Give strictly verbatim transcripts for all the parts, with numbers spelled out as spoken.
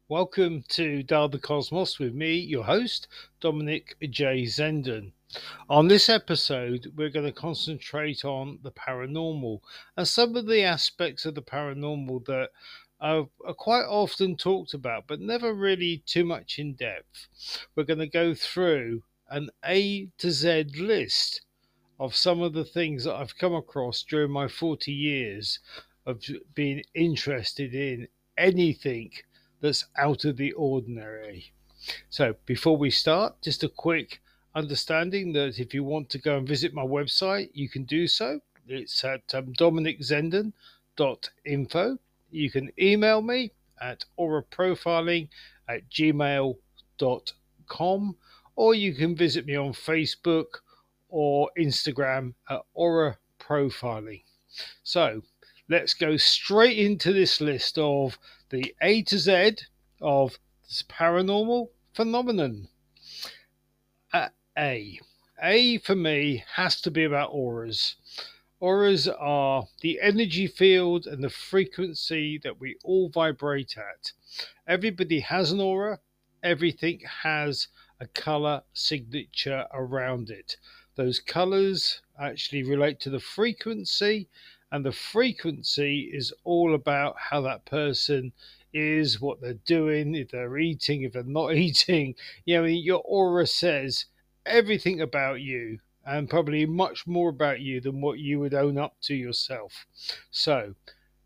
Welcome to Dial the Cosmos with me, your host, Dominic J. Zenden. On this episode, we're going to concentrate on the paranormal and some of the aspects of the paranormal that are, are quite often talked about, but never really too much in depth. We're going to go through an A to Z list of some of the things that I've come across during my forty years of being interested in anything that's out of the ordinary. So, before we start, just a quick understanding that if you want to go and visit my website, you can do so. It's at um, dominic zenden dot info. You can email me at auraprofiling at gmail dot com, or you can visit me on Facebook or Instagram at Aura Profiling. So let's go straight into this list of the A to Z of this paranormal phenomenon. Uh, A. A for me has to be about auras. Auras are the energy field and the frequency that we all vibrate at. Everybody has an aura, everything has a color signature around it. Those colors actually relate to the frequency, and the frequency is all about how that person is, what they're doing, if they're eating, if they're not eating. You know, your aura says everything about you and probably much more about you than what you would own up to yourself. So,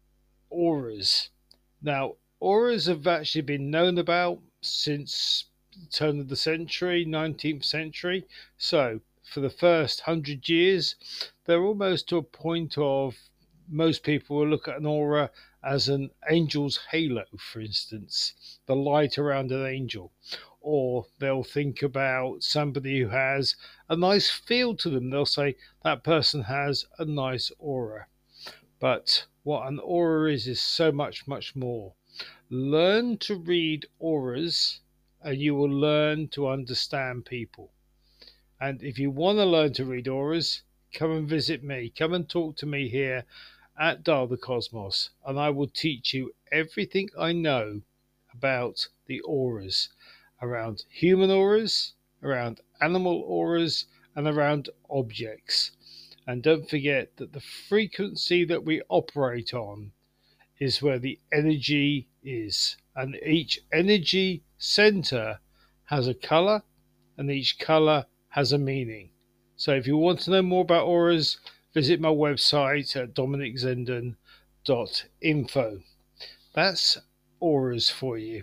auras. Now, auras have actually been known about since the turn of the century, nineteenth century. So, for the first hundred years, they're almost to a point of most people will look at an aura as an angel's halo, for instance, the light around an angel. Or they'll think about somebody who has a nice feel to them. They'll say that person has a nice aura. But what an aura is, is so much, much more. Learn to read auras and you will learn to understand people. And if you want to learn to read auras, come and visit me. Come and talk to me here at Dial the Cosmos, and I will teach you everything I know about the auras around human auras, around animal auras, and around objects. And don't forget that the frequency that we operate on is where the energy is. And each energy center has a color, and each color has a meaning. So if you want to know more about auras, visit my website at dominic zenden dot info. That's auras for you.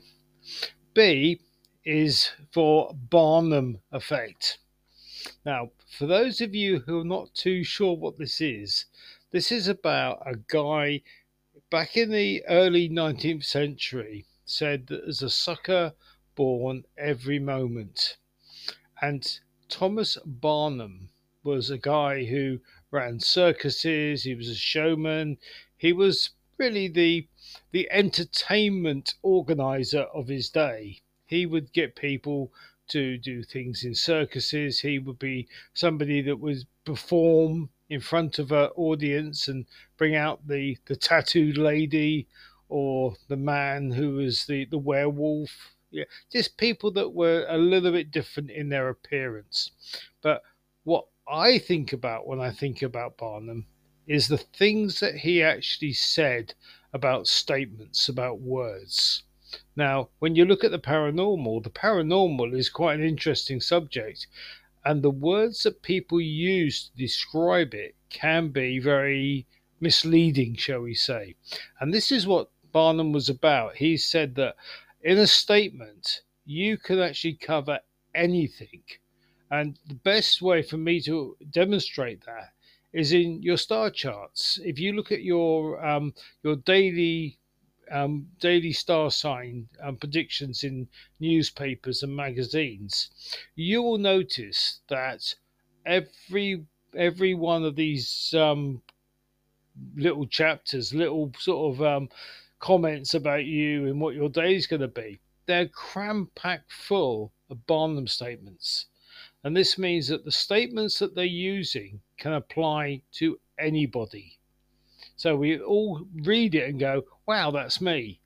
B is for Barnum effect. Now, for those of you who are not too sure what this is, this is about a guy back in the early nineteenth century said that there's a sucker born every moment. And Thomas Barnum was a guy who ran circuses, he was a showman, he was really the the entertainment organizer of his day. He would get people to do things in circuses. He would be somebody that would perform in front of an audience and bring out the, the tattooed lady or the man who was the, the werewolf. Yeah, just people that were a little bit different in their appearance. But what I think about when I think about Barnum is the things that he actually said about statements, about words. Now, when you look at the paranormal, the paranormal is quite an interesting subject, and the words that people use to describe it can be very misleading, shall we say. And this is what Barnum was about. He said that in a statement, you can actually cover anything. And the best way for me to demonstrate that is in your star charts. If you look at your um, your daily um, daily star sign um, predictions in newspapers and magazines, you will notice that every every one of these um, little chapters, little sort of um, comments about you and what your day is going to be, they're cram packed full of Barnum statements. And this means that the statements that they're using can apply to anybody. So we all read it and go, wow, that's me.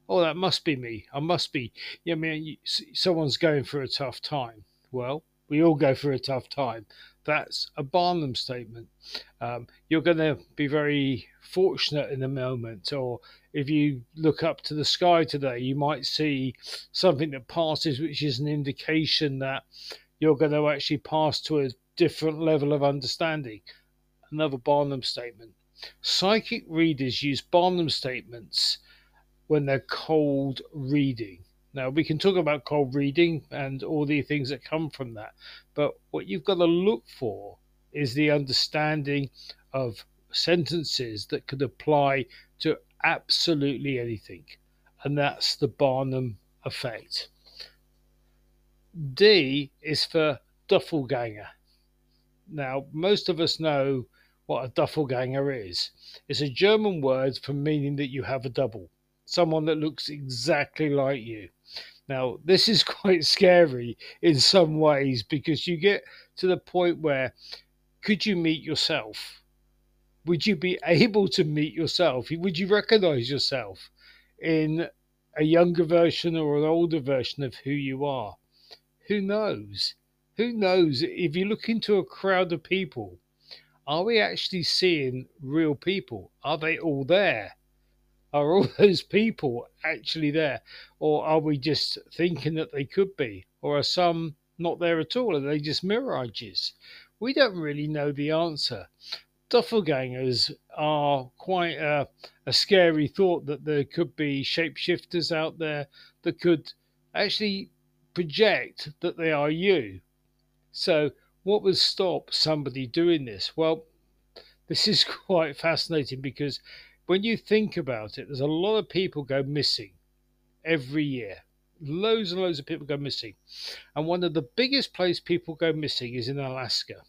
oh, that must be me. I must be. Yeah, I mean, you, someone's going through a tough time. Well, we all go through a tough time. That's a Barnum statement. Um, you're going to be very fortunate in the moment, or if you look up to the sky today, you might see something that passes, which is an indication that you're going to actually pass to a different level of understanding. Another Barnum statement. Psychic readers use Barnum statements when they're cold reading. Now, we can talk about cold reading and all the things that come from that, but what you've got to look for is the understanding of sentences that could apply to absolutely anything, and that's the Barnum effect. D is for Duffelganger. Now, most of us know what a Duffelganger is. It's a German word for meaning that you have a double, someone that looks exactly like you. Now, this is quite scary in some ways because you get to the point where could you meet yourself? Would you be able to meet yourself? Would you recognize yourself in a younger version or an older version of who you are? Who knows? Who knows? If you look into a crowd of people, are we actually seeing real people? Are they all there? Are all those people actually there? Or are we just thinking that they could be? Or are some not there at all? Are they just mirages? We don't really know the answer. Doppelgangers are quite a, a scary thought that there could be shapeshifters out there that could actually project that they are you. So, what would stop somebody doing this? Well, this is quite fascinating because when you think about it, there's a lot of people go missing every year. Loads and loads of people go missing. And one of the biggest places people go missing is in Alaska.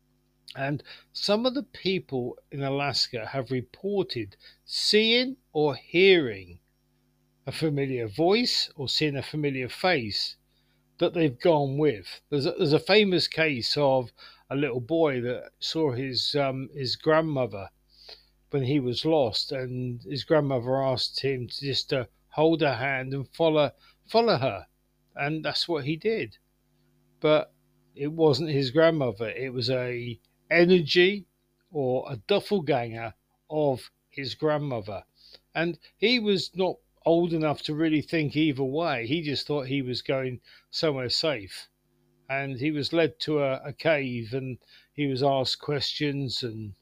And some of the people in Alaska have reported seeing or hearing a familiar voice or seeing a familiar face that they've gone with. There's a, there's a famous case of a little boy that saw his um, his grandmother when he was lost, and his grandmother asked him to just uh, hold her hand and follow follow her, and that's what he did. But it wasn't his grandmother; it was a energy or a doppelganger of his grandmother, and he was not old enough to really think either way. He just thought he was going somewhere safe, and he was led to a, a cave, and he was asked questions, and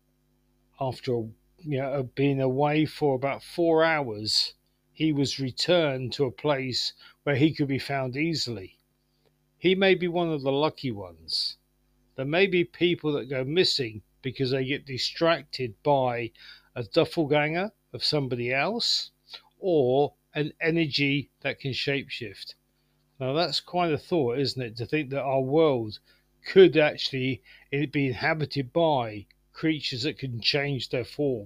after you know being away for about four hours, he was returned to a place where he could be found easily. He may be one of the lucky ones. There may be people that go missing because they get distracted by a doppelganger of somebody else or an energy that can shapeshift. Now, that's quite a thought, isn't it? To think that our world could actually be inhabited by creatures that can change their form.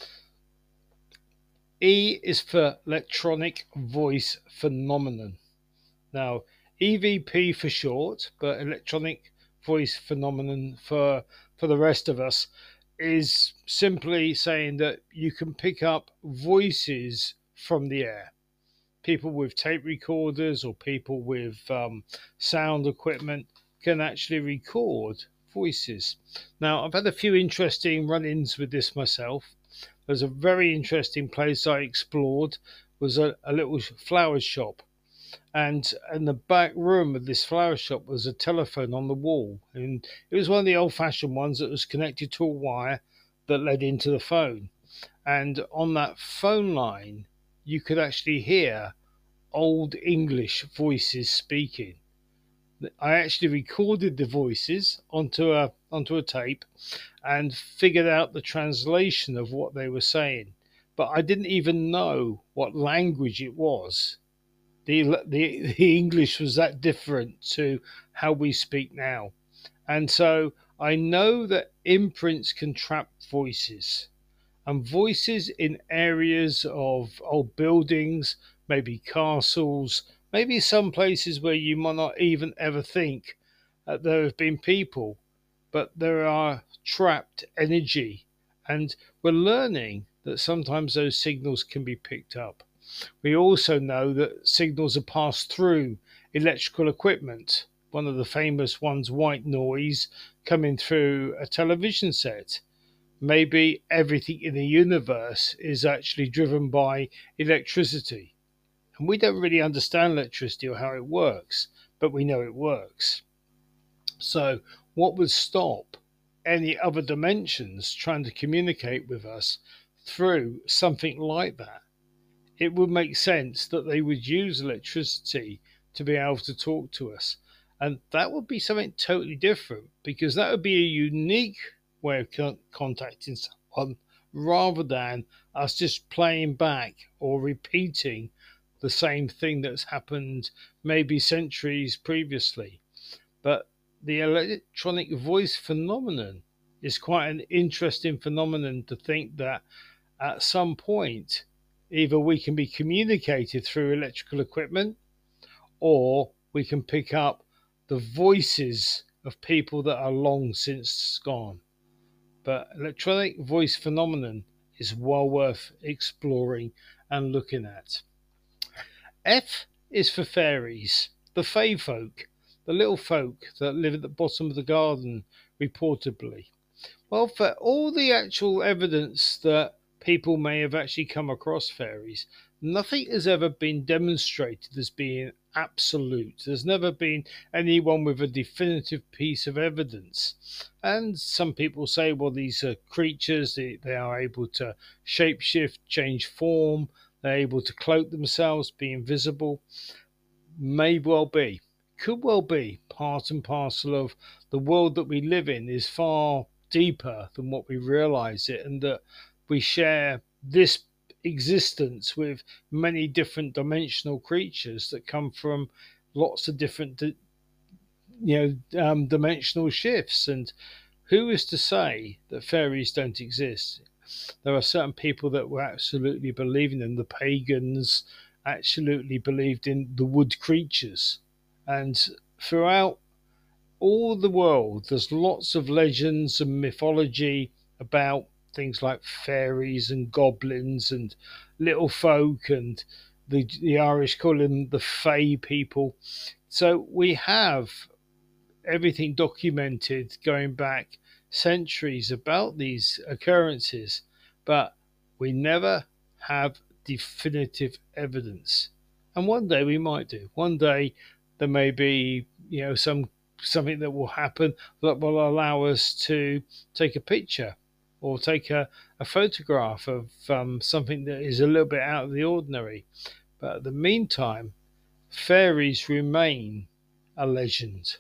E is for electronic voice phenomenon. Now, E V P for short, but electronic voice phenomenon for for the rest of us is simply saying that you can pick up voices from the air. People with tape recorders or people with um, sound equipment can actually record voices. Now, I've had a few interesting run-ins with this myself. There's a very interesting place I explored was a, a little flower shop, and in the back room of this flower shop was a telephone on the wall, and it was one of the old-fashioned ones that was connected to a wire that led into the phone. And on that phone line, you could actually hear old English voices speaking. I actually recorded the voices onto a onto a tape and figured out the translation of what they were saying, but I didn't even know what language it was. The, the, the English was that different to how we speak now. And so I know that imprints can trap voices, and voices in areas of old buildings, maybe castles, maybe some places where you might not even ever think that there have been people, but there are trapped energy. And we're learning that sometimes those signals can be picked up. We also know that signals are passed through electrical equipment. One of the famous ones, white noise coming through a television set. Maybe everything in the universe is actually driven by electricity. And we don't really understand electricity or how it works, but we know it works. So, what would stop any other dimensions trying to communicate with us through something like that? It would make sense that they would use electricity to be able to talk to us. And that would be something totally different, because that would be a unique way of con- contacting someone, rather than us just playing back or repeating the same thing that's happened maybe centuries previously. But the electronic voice phenomenon is quite an interesting phenomenon, to think that at some point either we can be communicated through electrical equipment, or we can pick up the voices of people that are long since gone. But electronic voice phenomenon is well worth exploring and looking at. F is for fairies, the fae folk, the little folk that live at the bottom of the garden, reportedly. Well, for all the actual evidence that people may have actually come across fairies, nothing has ever been demonstrated as being absolute. There's never been anyone with a definitive piece of evidence. And some people say, well, these are creatures, they, they are able to shapeshift, change form, they're able to cloak themselves, be invisible. May well be, could well be part and parcel of the world that we live in, is far deeper than what we realize it, and that we share this existence with many different dimensional creatures that come from lots of different you know um, dimensional shifts. And who is to say that fairies don't exist? There are certain people that were absolutely believing in them. The pagans absolutely believed in the wood creatures, and throughout all the world there's lots of legends and mythology about things like fairies and goblins and little folk, and the, the Irish call them the fae people. So we have everything documented going back centuries about these occurrences, but we never have definitive evidence. And one day we might do. One day there may be, you know, some something that will happen that will allow us to take a picture or take a, a photograph of um, something that is a little bit out of the ordinary. But in the meantime, fairies remain a legend.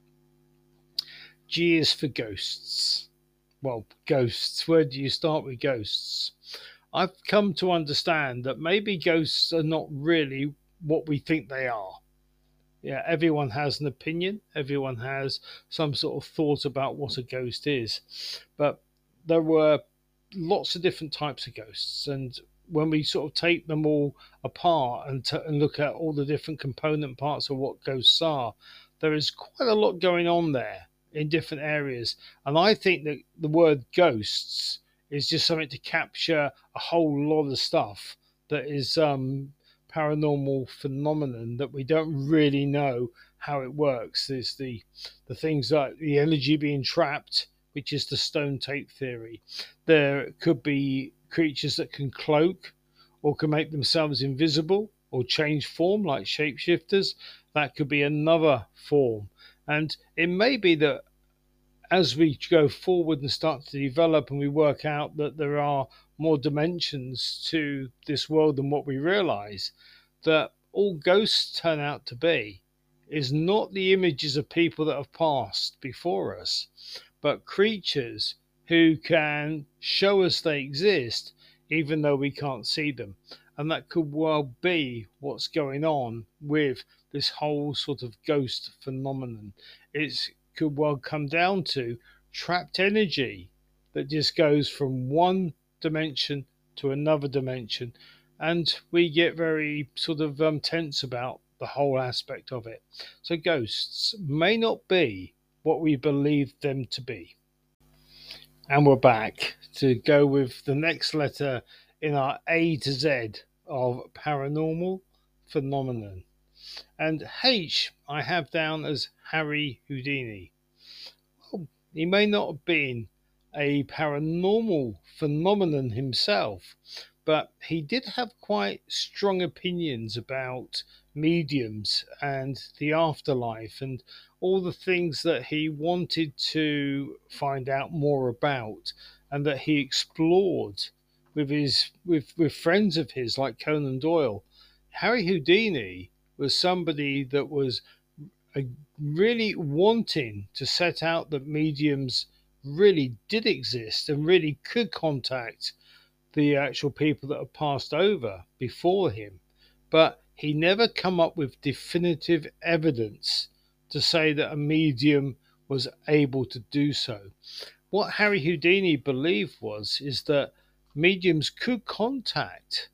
G is for ghosts. Well, ghosts. Where do you start with ghosts? I've come to understand that maybe ghosts are not really what we think they are. Yeah, everyone has an opinion. Everyone has some sort of thought about what a ghost is. But there were lots of different types of ghosts, and when we sort of take them all apart and, t- and look at all the different component parts of what ghosts are, there is quite a lot going on there in different areas. And I think that the word ghosts is just something to capture a whole lot of stuff that is um, paranormal phenomenon that we don't really know how it works. There's the the things like the energy being trapped, which is the stone tape theory. There could be creatures that can cloak or can make themselves invisible or change form like shapeshifters. That could be another form. And it may be that as we go forward and start to develop and we work out that there are more dimensions to this world than what we realize, that all ghosts turn out to be is not the images of people that have passed before us, but creatures who can show us they exist even though we can't see them. And that could well be what's going on with this whole sort of ghost phenomenon. It could well come down to trapped energy that just goes from one dimension to another dimension, and we get very sort of um, tense about the whole aspect of it. So ghosts may not be what we believe them to be. And we're back to go with the next letter in our A to Z of paranormal phenomenon. And H I have down as Harry Houdini. Well, he may not have been a paranormal phenomenon himself, but he did have quite strong opinions about mediums and the afterlife and all the things that he wanted to find out more about and that he explored with his with, with friends of his like Conan Doyle. Harry Houdini was somebody that was uh, really wanting to set out that mediums really did exist and really could contact the actual people that have passed over before him. But he never come up with definitive evidence to say that a medium was able to do so. What Harry Houdini believed was is that mediums could contact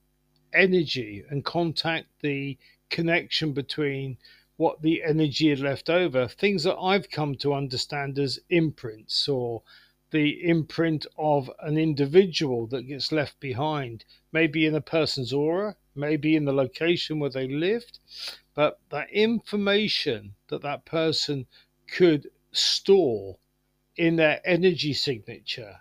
energy and contact the connection between what the energy had left over, things that I've come to understand as imprints or the imprint of an individual that gets left behind, maybe in a person's aura, maybe in the location where they lived, but that information that that person could store in their energy signature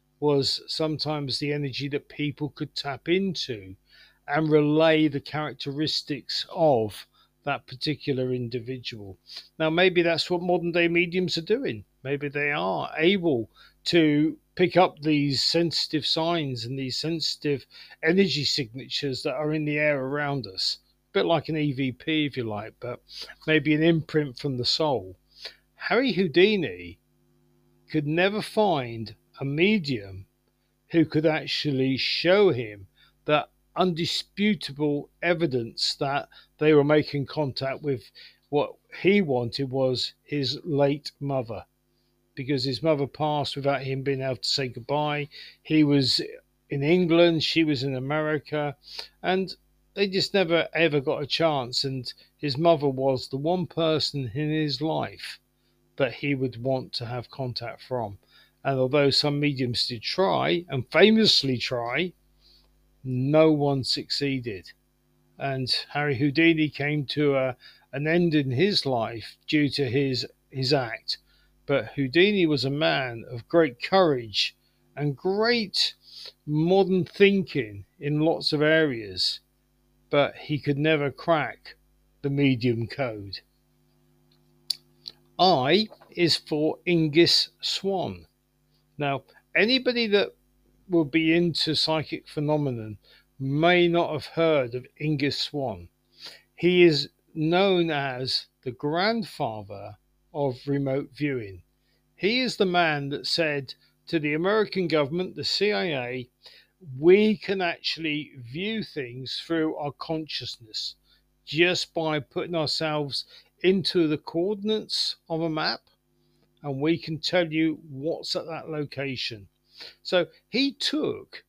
was sometimes the energy that people could tap into and relay the characteristics of that particular individual. Now, maybe that's what modern day mediums are doing. Maybe they are able to pick up these sensitive signs and these sensitive energy signatures that are in the air around us. A bit like an E V P, if you like, but maybe an imprint from the soul. Harry Houdini could never find a medium who could actually show him that undisputable evidence that they were making contact with what he wanted was his late mother, because his mother passed without him being able to say goodbye. He was in England, she was in America, and they just never ever got a chance. And his mother was the one person in his life that he would want to have contact from. And although some mediums did try, and famously try, no one succeeded. And Harry Houdini came to a, an end in his life due to his, his act. But Houdini was a man of great courage and great modern thinking in lots of areas, but he could never crack the medium code. I is for Ingus Swann. Now, anybody that will be into psychic phenomenon may not have heard of Ingus Swann. He is known as the grandfather of remote viewing. He is the man that said to the American government, the C I A, we can actually view things through our consciousness just by putting ourselves into the coordinates of a map, and we can tell you what's at that location. So he took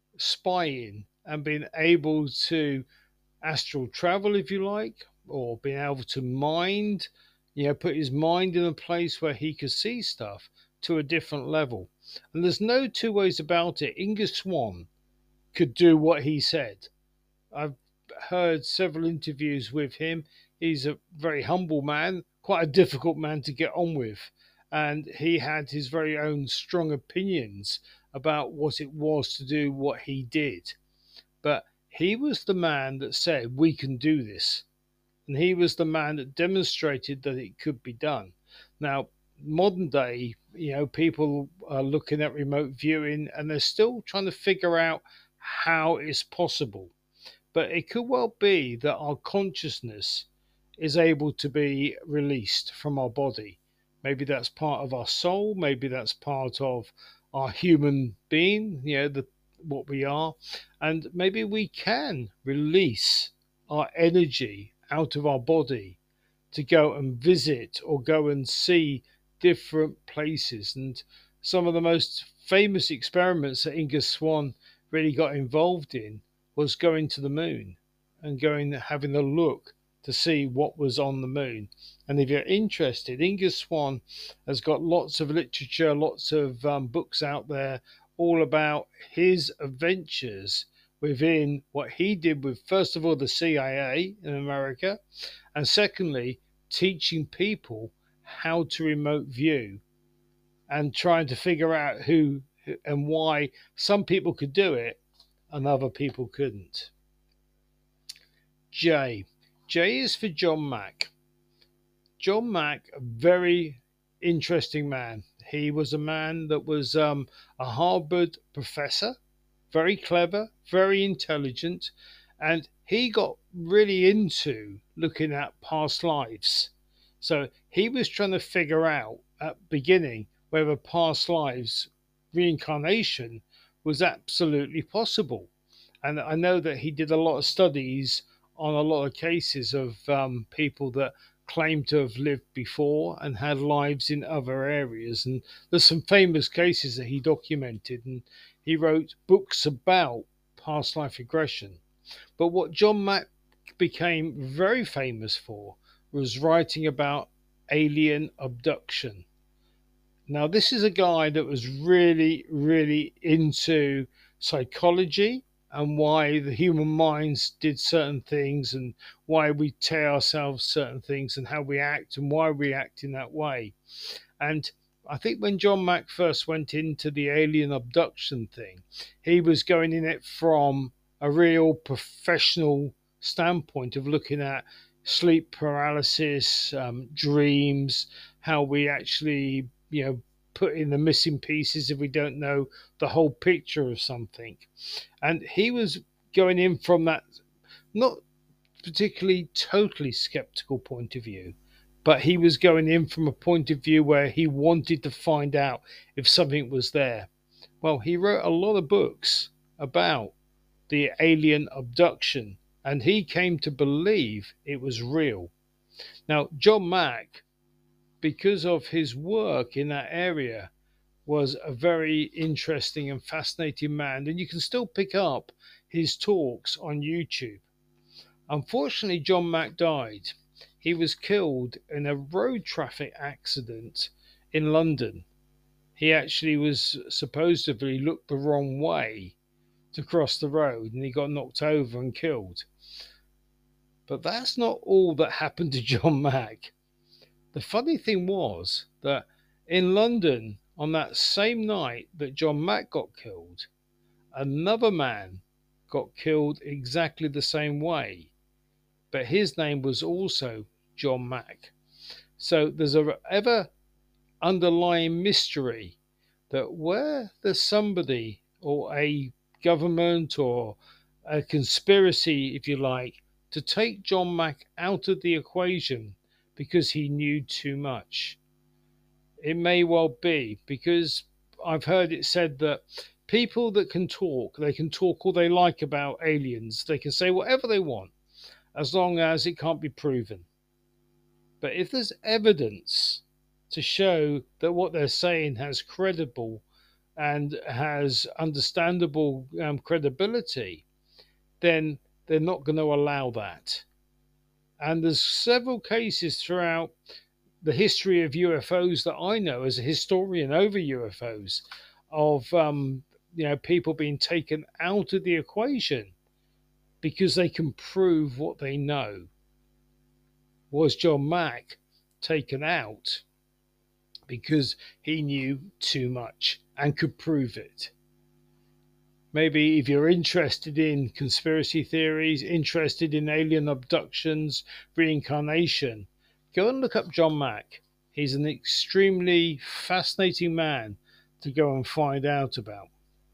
spying and being able to astral travel, if you like, or being able to mind, you know, put his mind in a place where he could see stuff to a different level. And there's no two ways about it. Ingus Swann could do what he said. I've heard several interviews with him. He's a very humble man, quite a difficult man to get on with. And he had his very own strong opinions about what it was to do what he did. But he was the man that said, we can do this. And he was the man that demonstrated that it could be done. Now, modern day, you know, people are looking at remote viewing and they're still trying to figure out how it's possible. But it could well be that our consciousness is able to be released from our body. Maybe that's part of our soul, maybe that's part of our human being, you know, the, what we are. And maybe we can release our energy out of our body to go and visit or go and see different places. And some of the most famous experiments that Ingus Swann really got involved in was going to the moon and going having a look to see what was on the moon. And if you're interested, Ingus Swann has got lots of literature, lots of um, books out there all about his adventures within what he did with, first of all, the C I A in America, and secondly, teaching people how to remote view and trying to figure out who and why some people could do it and other people couldn't. J. J is for John Mack. John Mack, a very interesting man. He was a man that was um, a Harvard professor, very clever, very intelligent, and he got really into looking at past lives. So he was trying to figure out at the beginning whether past lives reincarnation was absolutely possible. And I know that he did a lot of studies on a lot of cases of um, people that claim to have lived before and had lives in other areas. And there's some famous cases that he documented, and he wrote books about past life regression. But what John Mack became very famous for was writing about alien abduction. Now, this is a guy that was really, really into psychology and why the human minds did certain things and why we tell ourselves certain things and how we act and why we act in that way. And I think when John Mack first went into the alien abduction thing, he was going in it from a real professional standpoint of looking at sleep paralysis, um, dreams, how we actually, you know, put in the missing pieces if we don't know the whole picture of something. And he was going in from that not particularly totally skeptical point of view, but he was going in from a point of view where he wanted to find out if something was there. Well, he wrote a lot of books about the alien abduction, and he came to believe it was real. Now, John Mack, because of his work in that area, was a very interesting and fascinating man, and you can still pick up his talks on YouTube. Unfortunately, John Mack died. He was killed in a road traffic accident in London. He actually was supposedly looked the wrong way to cross the road and he got knocked over and killed. But that's not all that happened to John Mack. The funny thing was that in London, on that same night that John Mack got killed, another man got killed exactly the same way, but his name was also John Mack. So there's a ever underlying mystery that where there's somebody or a government or a conspiracy, if you like, to take John Mack out of the equation because he knew too much. It may well be, because I've heard it said that people that can talk, they can talk all they like about aliens. They can say whatever they want, as long as it can't be proven. But if there's evidence to show that what they're saying has credible and has understandable um, credibility, then they're not going to allow that. And there's several cases throughout the history of U F Os that I know as a historian over U F Os of um, you know people being taken out of the equation because they can prove what they know. Was John Mack taken out because he knew too much and could prove it? Maybe if you're interested in conspiracy theories, interested in alien abductions, reincarnation, go and look up John Mack. He's an extremely fascinating man to go and find out about.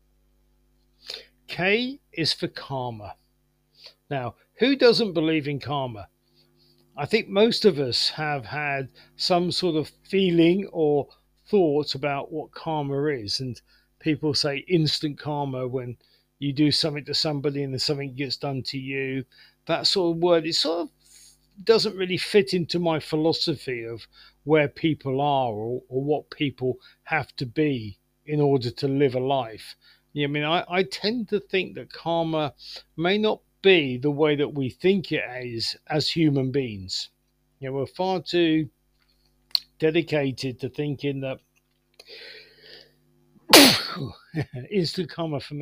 K is for karma. Now, who doesn't believe in karma? I think most of us have had some sort of feeling or thought about what karma is. And people say instant karma when you do something to somebody and then something gets done to you. That sort of word, it sort of doesn't really fit into my philosophy of where people are or, or what people have to be in order to live a life. Yeah, I mean, I, I tend to think that karma may not be the way that we think it is as human beings. You know, we're far too dedicated to thinking that instant karma for me.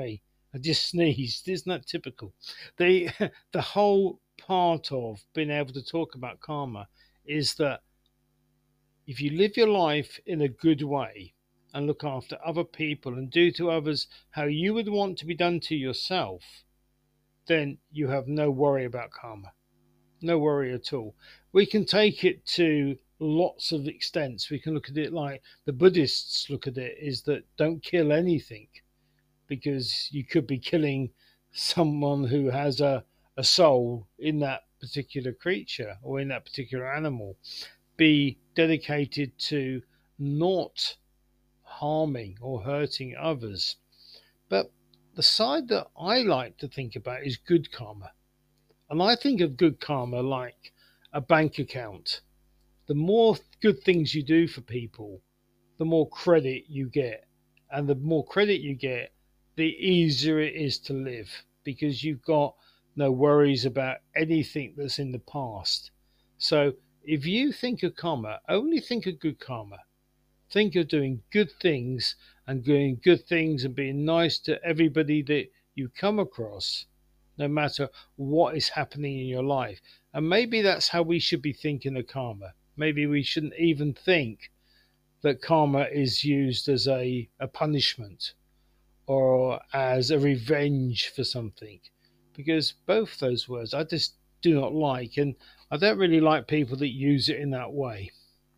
I just sneezed. Isn't that typical? The the whole part of being able to talk about karma is that if you live your life in a good way and look after other people and do to others how you would want to be done to yourself, then you have no worry about karma. No worry at all. We can take it to lots of extents. We can look at it like the Buddhists look at it, is that don't kill anything, because you could be killing someone who has a, a soul in that particular creature or in that particular animal. Be dedicated to not harming or hurting others. But the side that I like to think about is good karma. And I think of good karma like a bank account. The more good things you do for people, the more credit you get. And the more credit you get, the easier it is to live, because you've got no worries about anything that's in the past. So if you think of karma, only think of good karma. Think of doing good things and doing good things and being nice to everybody that you come across, no matter what is happening in your life. And maybe that's how we should be thinking of karma. Maybe we shouldn't even think that karma is used as a, a punishment or as a revenge for something, because both those words I just do not like, and I don't really like people that use it in that way.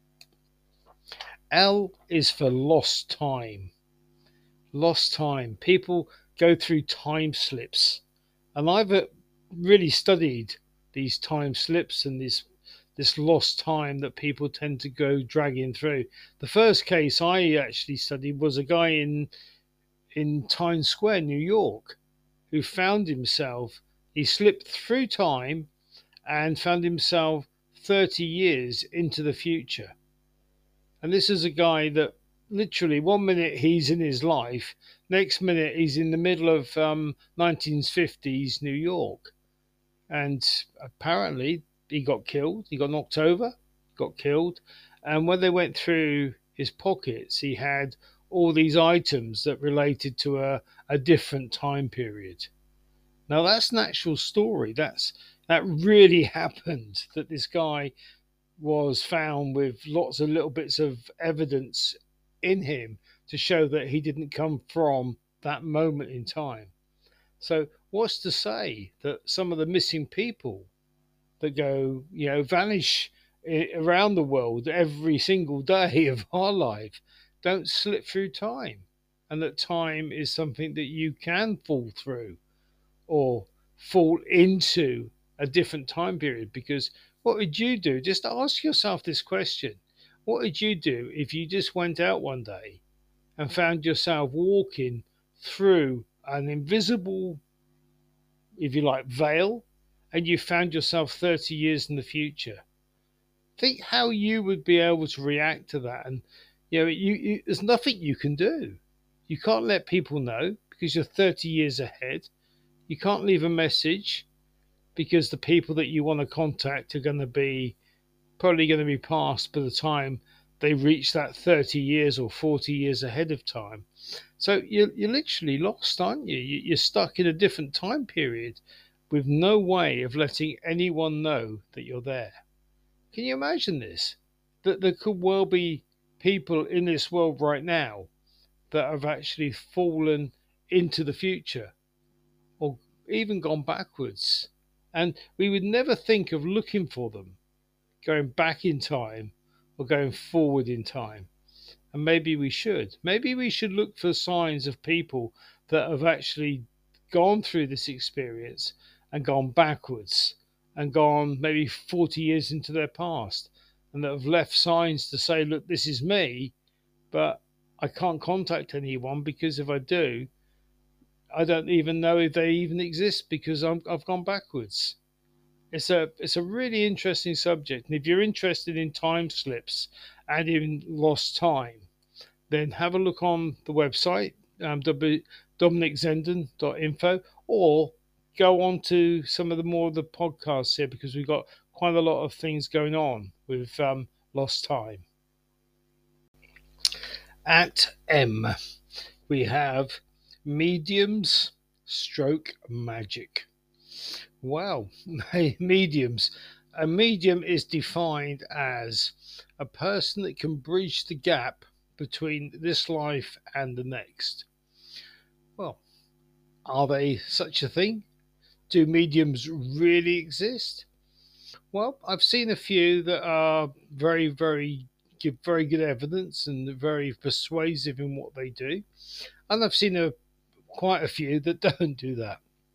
L is for lost time. Lost time. People go through time slips, and I've uh, really studied these time slips and this this lost time that people tend to go dragging through. The first case I actually studied was a guy in in Times Square, New York, who found himself, he slipped through time and found himself thirty years into the future. And this is a guy that literally one minute he's in his life, next minute he's in the middle of um, nineteen fifties New York. And apparently he got killed, he got knocked over, got killed. And when they went through his pockets, he had all these items that related to a, a different time period. Now that's an actual story. That's that really happened. That this guy was found with lots of little bits of evidence in him to show that he didn't come from that moment in time. So what's to say that some of the missing people that go, you know, vanish around the world every single day of our life don't slip through time, and that time is something that you can fall through or fall into a different time period? Because what would you do? Just ask yourself this question. What would you do if you just went out one day and found yourself walking through an invisible, if you like, veil, and you found yourself thirty years in the future? Think how you would be able to react to that. And you know, you, you, there's nothing you can do. You can't let people know because you're thirty years ahead. You can't leave a message because the people that you want to contact are going to be probably going to be past by the time they reach that thirty years or forty years ahead of time. So you're, you're literally lost, aren't you? You're stuck in a different time period with no way of letting anyone know that you're there. Can you imagine this? That there could well be people in this world right now that have actually fallen into the future or even gone backwards. And we would never think of looking for them, going back in time or going forward in time. And maybe we should. Maybe we should look for signs of people that have actually gone through this experience and gone backwards and gone maybe forty years into their past, and that have left signs to say, look, this is me, but I can't contact anyone because if I do, I don't even know if they even exist because I'm, I've gone backwards. It's a it's a really interesting subject, and if you're interested in time slips and in lost time, then have a look on the website um, dominic zenden dot info, or go on to some of the more of the podcasts here because we've got quite a lot of things going on with um, lost time. At M, we have mediums, stroke magic. Well, mediums. A medium is defined as a person that can bridge the gap between this life and the next. Well, are they such a thing? Do mediums really exist? Well, I've seen a few that are very, very give very good evidence and very persuasive in what they do, and I've seen a quite a few that don't do that.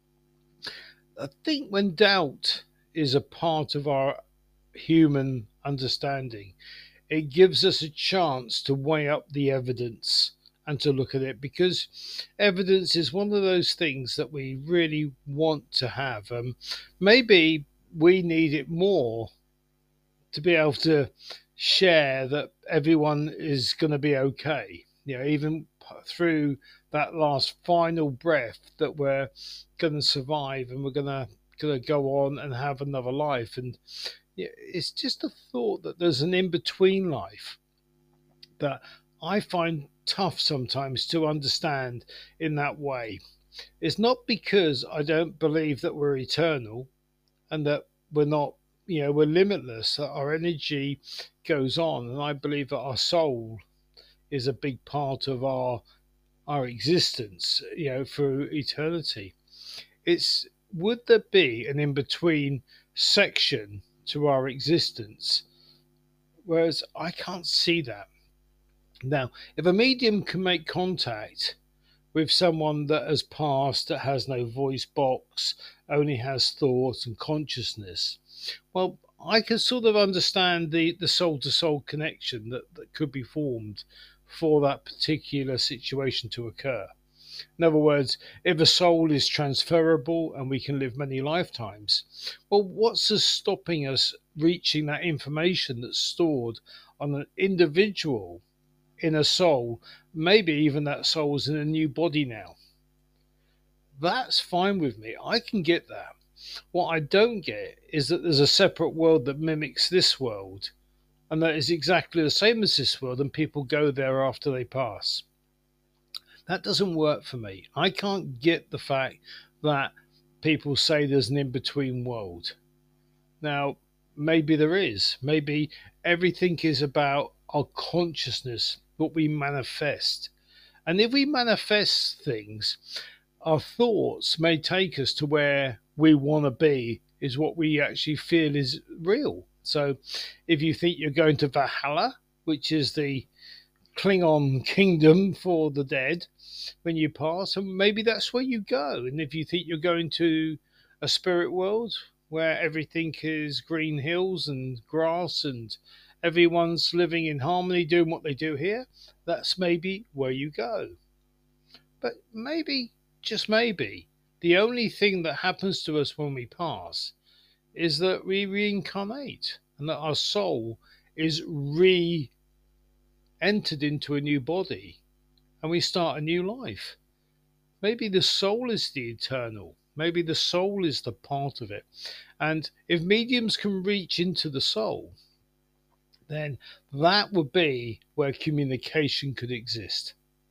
I think when doubt is a part of our human understanding, it gives us a chance to weigh up the evidence and to look at it, because evidence is one of those things that we really want to have. Um, maybe we need it more to be able to share that everyone is going to be okay. You know, even through that last final breath, that we're going to survive and we're going to going to go on and have another life. And yeah, it's just a thought that there's an in between life that I find tough sometimes to understand in that way. It's not because I don't believe that we're eternal and that we're not, you know, we're limitless, that our energy goes on. And I believe that our soul is a big part of our our existence, you know, for eternity. It's would there be an in between section to our existence? Whereas I can't see that. Now, if a medium can make contact with someone that has passed, that has no voice box, only has thought and consciousness, well, I can sort of understand the, the soul to soul connection that, that could be formed for that particular situation to occur. In other words, if a soul is transferable and we can live many lifetimes, well, what's us stopping us reaching that information that's stored on an individual in a soul? Maybe even that soul's in a new body now. That's fine with me. I can get that. What I don't get is that there's a separate world that mimics this world and that is exactly the same as this world, and people go there after they pass. That doesn't work for me. I can't get the fact that people say there's an in between world. Now, maybe there is. Maybe everything is about our consciousness, what we manifest. And if we manifest things, our thoughts may take us to where we want to be, is what we actually feel is real. So if you think you're going to Valhalla, which is the Klingon kingdom for the dead, when you pass, and maybe that's where you go. And if you think you're going to a spirit world where everything is green hills and grass and everyone's living in harmony doing what they do here, that's maybe where you go. But maybe, just maybe, the only thing that happens to us when we pass is that we reincarnate and that our soul is re entered into a new body and we start a new life. Maybe the soul is the eternal. Maybe the soul is the part of it. And if mediums can reach into the soul, then that would be where communication could exist.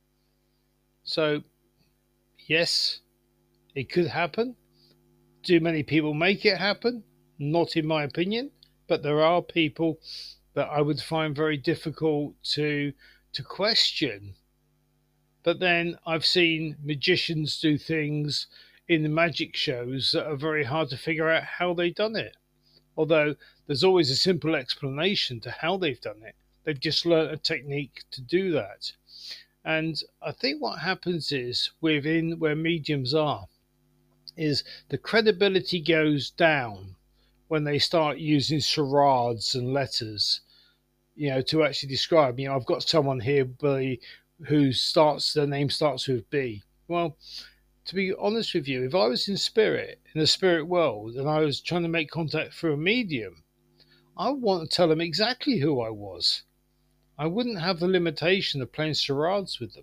So, yes, it could happen. Do many people make it happen? Not in my opinion, but there are people that I would find very difficult to to question. But then I've seen magicians do things in the magic shows that are very hard to figure out how they've done it. Although there's always a simple explanation to how they've done it. They've just learnt a technique to do that. And I think what happens is, within where mediums are, is the credibility goes down when they start using charades and letters, you know, to actually describe. You know, I've got someone here by, who starts, their name starts with B. Well, to be honest with you, if I was in spirit, in the spirit world, and I was trying to make contact through a medium, I would want to tell them exactly who I was. I wouldn't have the limitation of playing charades with them.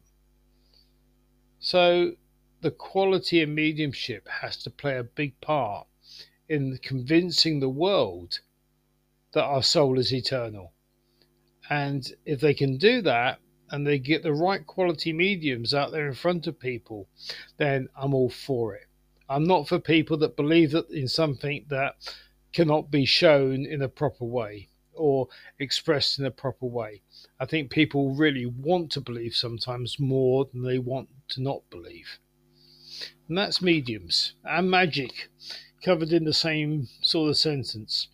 So the quality of mediumship has to play a big part in convincing the world that our soul is eternal. And if they can do that, and they get the right quality mediums out there in front of people, then I'm all for it. I'm not for people that believe that in something that cannot be shown in a proper way or expressed in a proper way. I think people really want to believe sometimes more than they want to not believe. And that's mediums and magic covered in the same sort of sentence.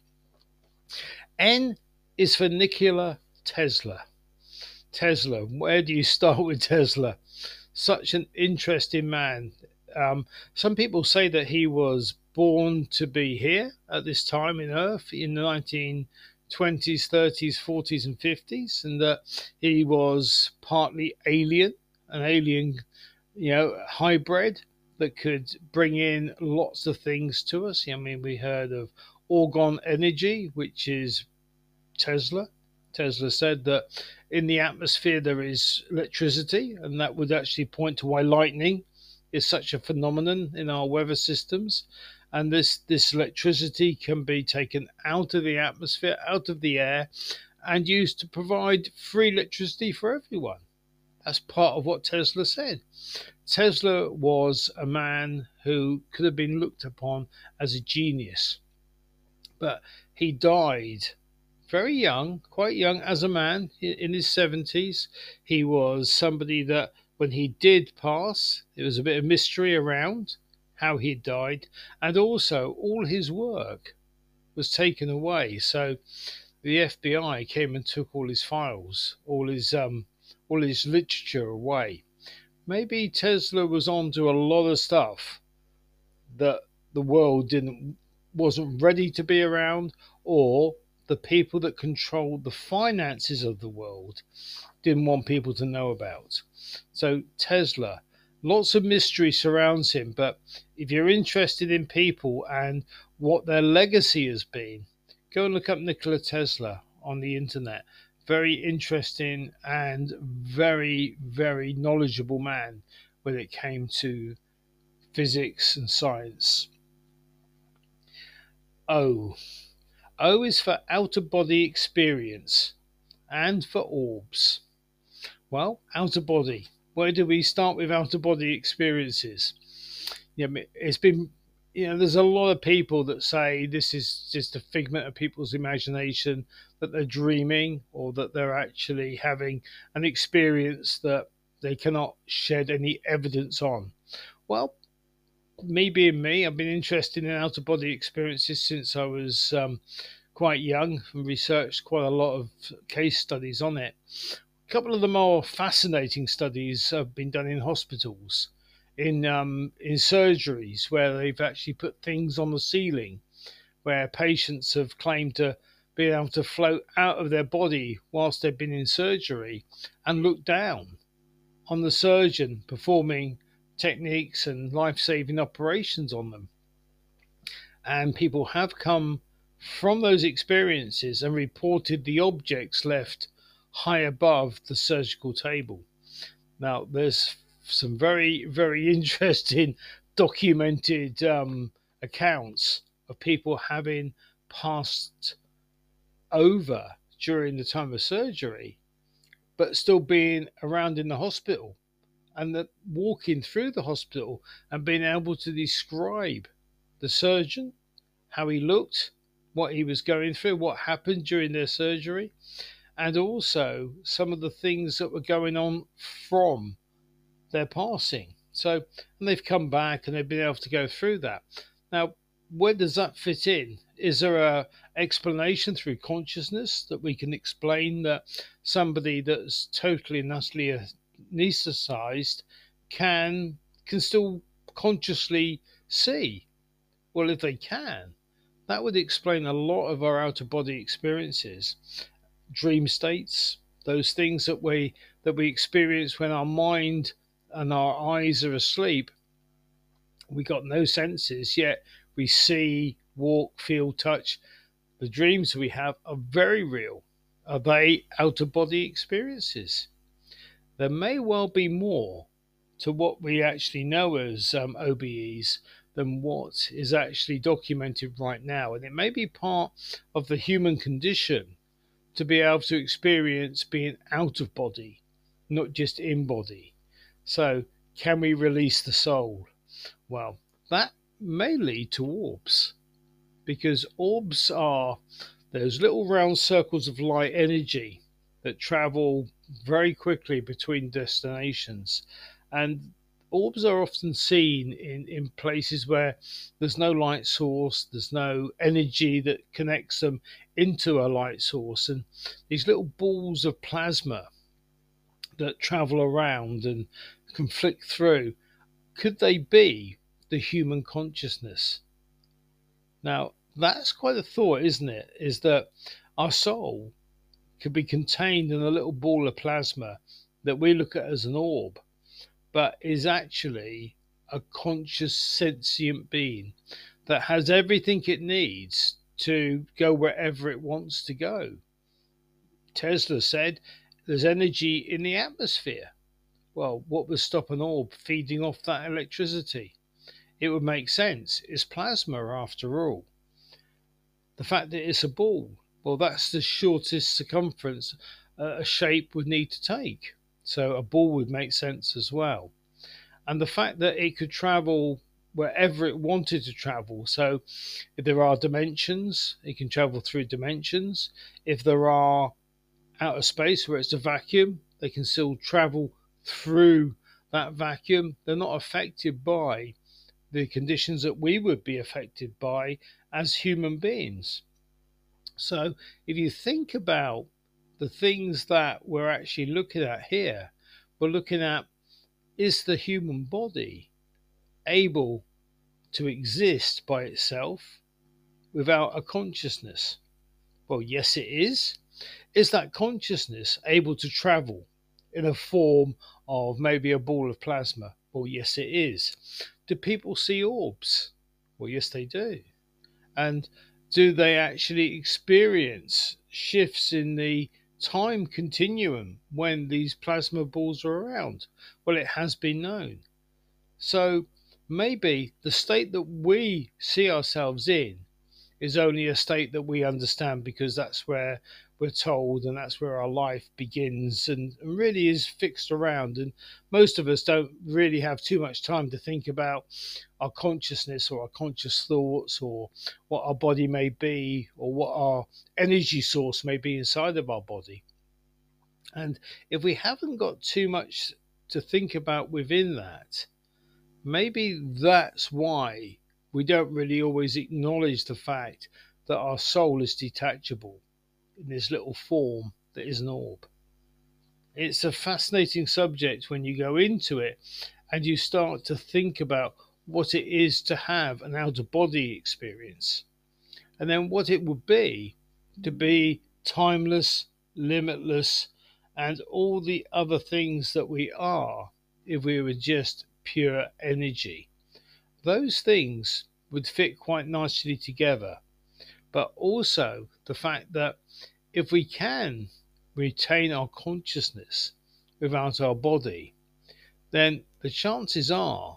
N is for Nikola Tesla. Tesla, where do you start with Tesla? Such an interesting man. Um, some people say that he was born to be here at this time in Earth in the nineteen twenties, thirties, forties, and fifties, and that he was partly alien, an alien, you know, hybrid that could bring in lots of things to us. I mean, we heard of orgone energy, which is Tesla. Tesla said that in the atmosphere there is electricity, and that would actually point to why lightning is such a phenomenon in our weather systems. And this, this electricity can be taken out of the atmosphere, out of the air, and used to provide free electricity for everyone. That's part of what Tesla said. Tesla was a man who could have been looked upon as a genius, but he died very young, quite young as a man, in his seventies. He was somebody that when he did pass, there was a bit of mystery around how he died, and also all his work was taken away. So the F B I came and took all his files, all his um, all his literature away. Maybe Tesla was onto a lot of stuff that the world didn't wasn't ready to be around, or the people that controlled the finances of the world didn't want people to know about. So Tesla, lots of mystery surrounds him, but if you're interested in people and what their legacy has been, go and look up Nikola Tesla on the internet. Very interesting and very, very knowledgeable man when it came to physics and science. O. O is for outer body experience and for orbs. Well, outer body. Where do we start with outer body experiences? Yeah, it's been, you know, there's a lot of people that say this is just a figment of people's imagination, that they're dreaming, or that they're actually having an experience that they cannot shed any evidence on. Well, me being me, I've been interested in outer body experiences since I was um, quite young and researched quite a lot of case studies on it. A couple of the more fascinating studies have been done in hospitals, in um, in surgeries where they've actually put things on the ceiling, where patients have claimed to be able to float out of their body whilst they've been in surgery and look down on the surgeon performing techniques and life-saving operations on them. And people have come from those experiences and reported the objects left high above the surgical table. Now, there's some very, very interesting documented um, accounts of people having passed over during the time of surgery, but still being around in the hospital, and that walking through the hospital and being able to describe the surgeon, how he looked, what he was going through, what happened during their surgery, and also some of the things that were going on from their passing. So, and they've come back and they've been able to go through that. Now, where does that fit in? Is there a explanation through consciousness that we can explain that somebody that's totally and utterly anesthetized can can still consciously see? Well, if they can, that would explain a lot of our outer body experiences, dream states, those things that we that we experience when our mind and our eyes are asleep. We got no senses, yet we see, walk, feel, touch. The dreams we have are very real. Are they outer body experiences? There may well be more to what we actually know as um, O B Es than what is actually documented right now. And it may be part of the human condition to be able to experience being out of body not just in body. So, can we release the soul? Well, that may lead to orbs, because orbs are those little round circles of light energy that travel very quickly between destinations. And orbs are often seen in, in places where there's no light source, there's no energy that connects them into a light source. And these little balls of plasma that travel around and can flick through, could they be the human consciousness? Now, that's quite a thought, isn't it? Is that our soul could be contained in a little ball of plasma that we look at as an orb, but is actually a conscious, sentient being that has everything it needs to go wherever it wants to go. Tesla said there's energy in the atmosphere. Well, what would stop an orb feeding off that electricity? It would make sense. It's plasma after all. The fact that it's a ball, well, that's the shortest circumference uh, a shape would need to take. So a ball would make sense as well. And the fact that it could travel wherever it wanted to travel. So if there are dimensions, it can travel through dimensions. If there are outer space where it's a vacuum, they can still travel through that vacuum. They're not affected by the conditions that we would be affected by as human beings. So if you think about the things that we're actually looking at here, we're looking at, is the human body able to exist by itself without a consciousness? Well, yes, it is. Is that consciousness able to travel in a form of maybe a ball of plasma? Well, yes, it is. Do people see orbs? Well, yes, they do. And do they actually experience shifts in the time continuum when these plasma balls are around? Well, it has been known. So maybe the state that we see ourselves in is only a state that we understand because that's where we're told and that's where our life begins and, and really is fixed around. And most of us don't really have too much time to think about our consciousness or our conscious thoughts or what our body may be or what our energy source may be inside of our body. And if we haven't got too much to think about within that, maybe that's why we don't really always acknowledge the fact that our soul is detachable in this little form that is an orb. It's a fascinating subject when you go into it and you start to think about what it is to have an out of body experience, and then what it would be to be timeless, limitless, and all the other things that we are if we were just pure energy. Those things would fit quite nicely together. But also the fact that if we can retain our consciousness without our body, then the chances are,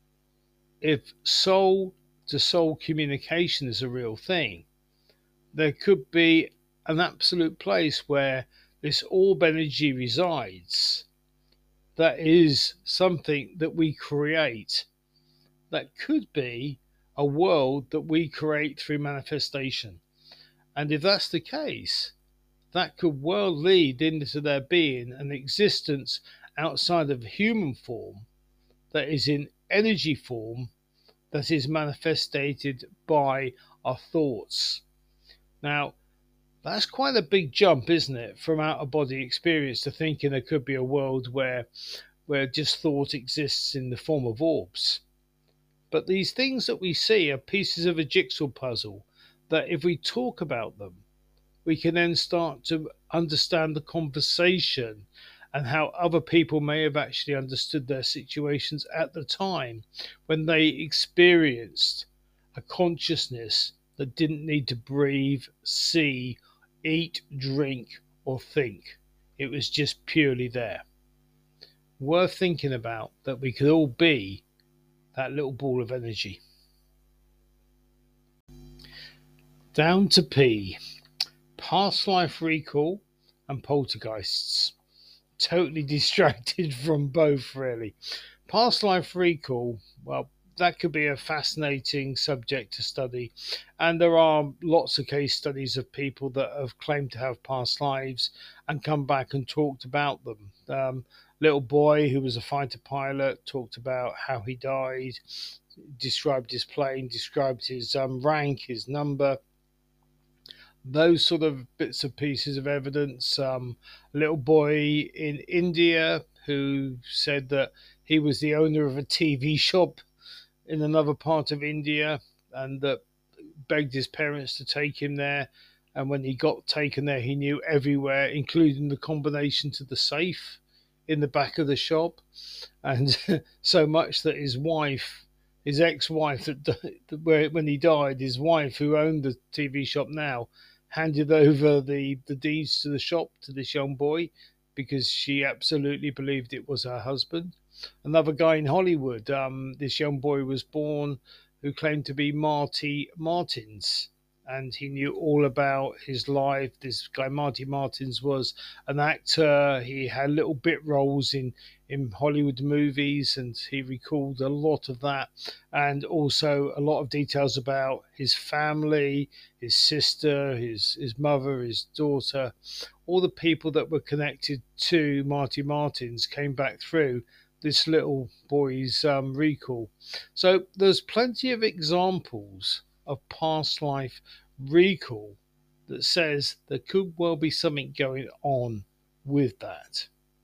if soul to soul communication is a real thing, there could be an absolute place where this orb energy resides. That is something that we create. That could be a world that we create through manifestation. And if that's the case, that could well lead into there being an existence outside of human form that is in energy form, that is manifested by our thoughts. Now, that's quite a big jump, isn't it, from out of body experience to thinking there could be a world where where just thought exists in the form of orbs. But these things that we see are pieces of a jigsaw puzzle that if we talk about them, we can then start to understand the conversation and how other people may have actually understood their situations at the time when they experienced a consciousness that didn't need to breathe, see, eat, drink, or think. It was just purely there. Worth thinking about that we could all be that little ball of energy. Down to P. Past life recall and poltergeists. totally distracted from both, really. Past life recall, well, that could be a fascinating subject to study. And there are lots of case studies of people that have claimed to have past lives and come back and talked about them. Um, little boy who was a fighter pilot talked about how he died, described his plane, described his um, rank, his number, those sort of bits and pieces of evidence. Um, a little boy in India who said that he was the owner of a T V shop in another part of India and that begged his parents to take him there. And when he got taken there, he knew everywhere, including the combination to the safe in the back of the shop. And so much that his wife, his ex-wife, that where when he died, his wife, who owned the T V shop now, handed over the the deeds to the shop to this young boy because she absolutely believed it was her husband. Another guy in Hollywood, um, this young boy was born who claimed to be Marty Martins, and he knew all about his life. This guy, Marty Martins, was an actor. He had little bit roles in, in Hollywood movies, and he recalled a lot of that, and also a lot of details about his family, his sister, his, his mother, his daughter. All the people that were connected to Marty Martins came back through this little boy's um, recall. So there's plenty of examples of past life recall that says there could well be something going on with that.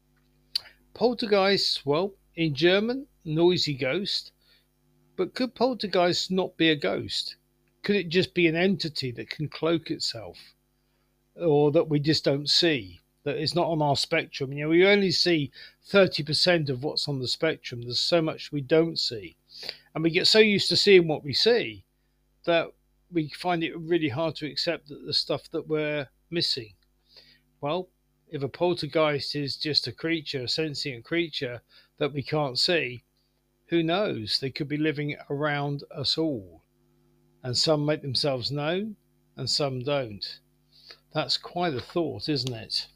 Poltergeist, well, in German, noisy ghost. But could poltergeist not be a ghost? Could it just be an entity that can cloak itself, or that we just don't see? That is not on our spectrum. You know, we only see thirty percent of what's on the spectrum. There's so much we don't see. And we get so used to seeing what we see that we find it really hard to accept that the stuff that we're missing. Well, if a poltergeist is just a creature, a sentient creature that we can't see, who knows? They could be living around us all. And some make themselves known and some don't. That's quite a thought, isn't it?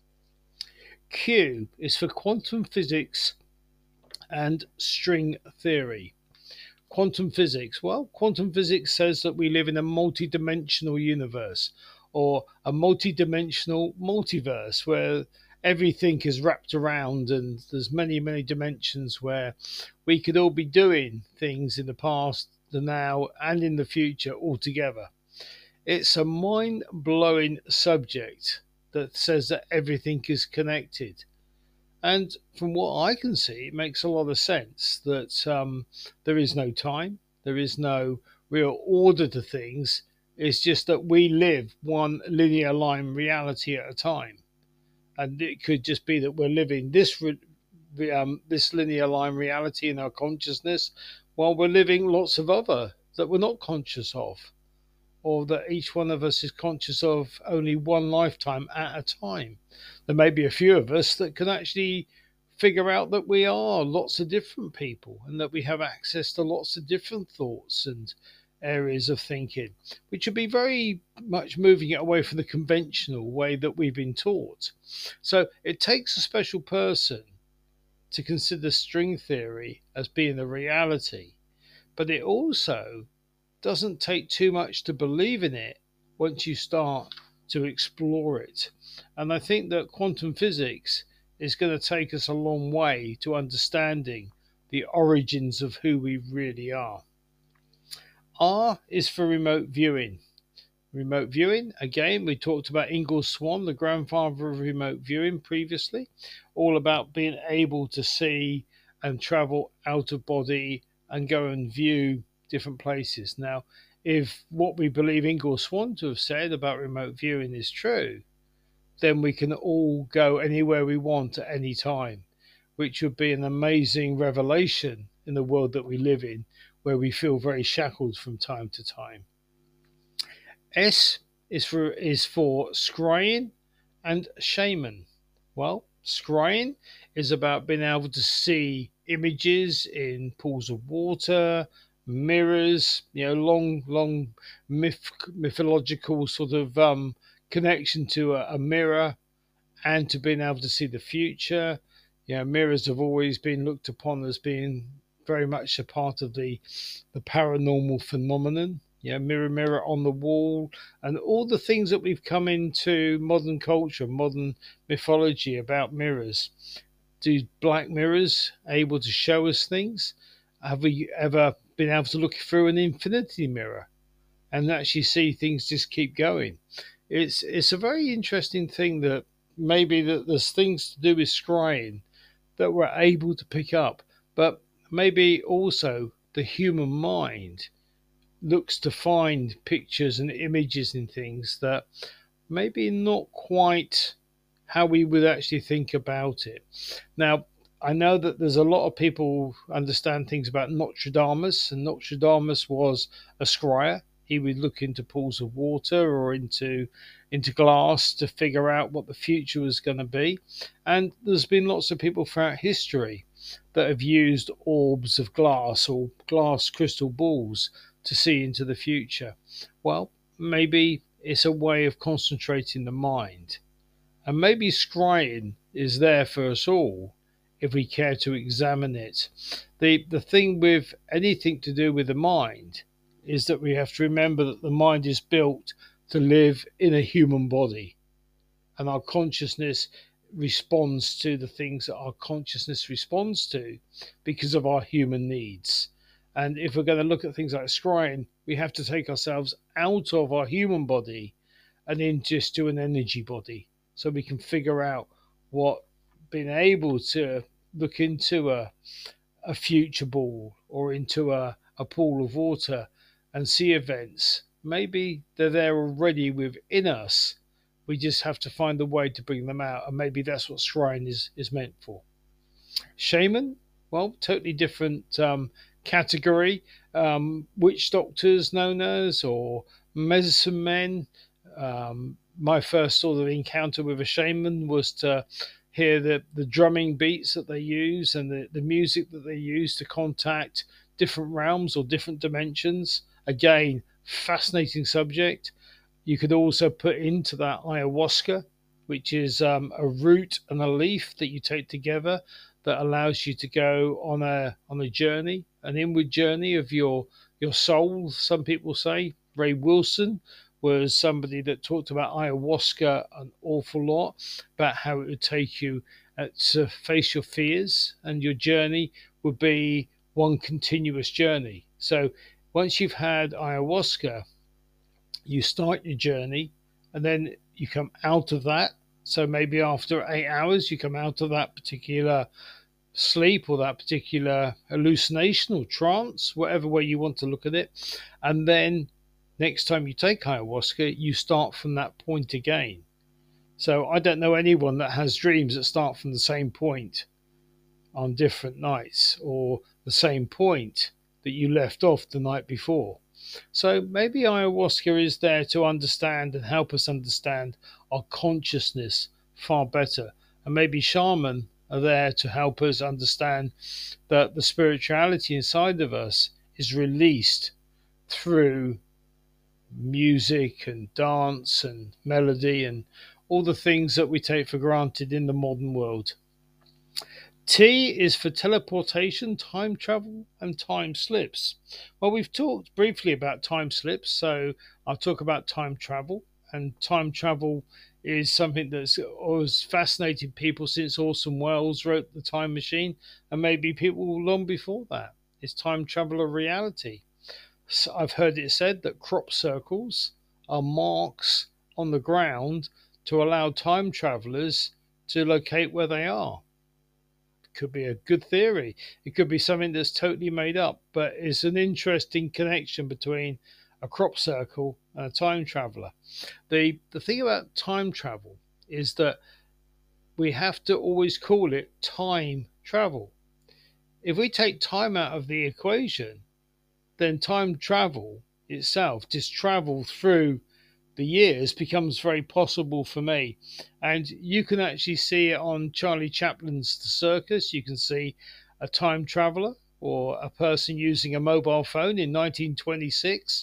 Q is for quantum physics and string theory. Quantum physics. Well, quantum physics says that we live in a multi-dimensional universe, or a multi-dimensional multiverse, where everything is wrapped around and there's many, many dimensions where we could all be doing things in the past, the now, and in the future all together. It's a mind-blowing subject that says that everything is connected. And from what I can see, it makes a lot of sense that um, there is no time, there is no real order to things. It's just that we live one linear line reality at a time. And it could just be that we're living this um, this linear line reality in our consciousness while we're living lots of other that we're not conscious of, or that each one of us is conscious of only one lifetime at a time. There may be a few of us that can actually figure out that we are lots of different people and that we have access to lots of different thoughts and areas of thinking, which would be very much moving it away from the conventional way that we've been taught. So it takes a special person to consider string theory as being a reality, but it also doesn't take too much to believe in it once you start to explore it. And I think that quantum physics is going to take us a long way to understanding the origins of who we really are. R is for remote viewing. Remote viewing, again, we talked about Ingalls Swan, the grandfather of remote viewing previously, all about being able to see and travel out of body and go and view different places. Now, if what we believe Ingalls Swan to have said about remote viewing is true, then we can all go anywhere we want at any time, which would be an amazing revelation in the world that we live in, where we feel very shackled from time to time. S is for is for scrying and shaman. Well, scrying is about being able to see images in pools of water, mirrors, you know, long, long myth, mythological sort of um, connection to a, a mirror, and to being able to see the future. You know, mirrors have always been looked upon as being very much a part of the the paranormal phenomenon. You know, mirror, mirror on the wall, and all the things that we've come into modern culture, modern mythology about mirrors. Do black mirrors able to show us things? Have we ever been able to look through an infinity mirror and actually see things just keep going? It's it's a very interesting thing that maybe that there's things to do with scrying that we're able to pick up, but maybe also the human mind looks to find pictures and images and things that maybe not quite how we would actually think about it. Now, I know that there's a lot of people understand things about Nostradamus, and Nostradamus was a scryer. He would look into pools of water or into into glass to figure out what the future was going to be. And there's been lots of people throughout history that have used orbs of glass or glass crystal balls to see into the future. Well, maybe it's a way of concentrating the mind. And maybe scrying is there for us all if we care to examine it. The, the thing with anything to do with the mind is that we have to remember that the mind is built to live in a human body. And our consciousness responds to the things that our consciousness responds to because of our human needs. And if we're going to look at things like scrying, we have to take ourselves out of our human body and into an energy body, so we can figure out what being able to look into a, a future ball or into a, a pool of water and see events. Maybe they're there already within us. We just have to find a way to bring them out, and maybe that's what scrying is, is meant for. Shaman, well, totally different um, category. Um, witch doctors, known as, or medicine men. Um, my first sort of encounter with a shaman was to hear the, the drumming beats that they use and the, the music that they use to contact different realms or different dimensions. Again, fascinating subject. You could also put into that ayahuasca, which is um, a root and a leaf that you take together that allows you to go on a on a journey, an inward journey of your your soul. Some people say Ray Wilson was somebody that talked about ayahuasca an awful lot, about how it would take you uh, to face your fears, and your journey would be one continuous journey. So once you've had ayahuasca, you start your journey, and then you come out of that. So maybe after eight hours, you come out of that particular sleep or that particular hallucination or trance, whatever way you want to look at it. And then next time you take ayahuasca, you start from that point again. So I don't know anyone that has dreams that start from the same point on different nights, or the same point that you left off the night before. So maybe ayahuasca is there to understand and help us understand our consciousness far better. And maybe shaman are there to help us understand that the spirituality inside of us is released through music and dance and melody and all the things that we take for granted in the modern world. T is for teleportation, time travel, and time slips. Well, we've talked briefly about time slips, so I'll talk about time travel. And time travel is something that's always fascinated people since Orson Welles wrote The Time Machine, and maybe people long before that. Is time travel a reality? So I've heard it said that crop circles are marks on the ground to allow time travelers to locate where they are. Could be a good theory. It could be something that's totally made up, but it's an interesting connection between a crop circle and a time traveler. The the thing about time travel is that we have to always call it time travel. If we take time out of the equation, then time travel itself, just travel through the years, becomes very possible for me. And you can actually see it on Charlie Chaplin's The Circus. You can see a time traveler or a person using a mobile phone in nineteen twenty-six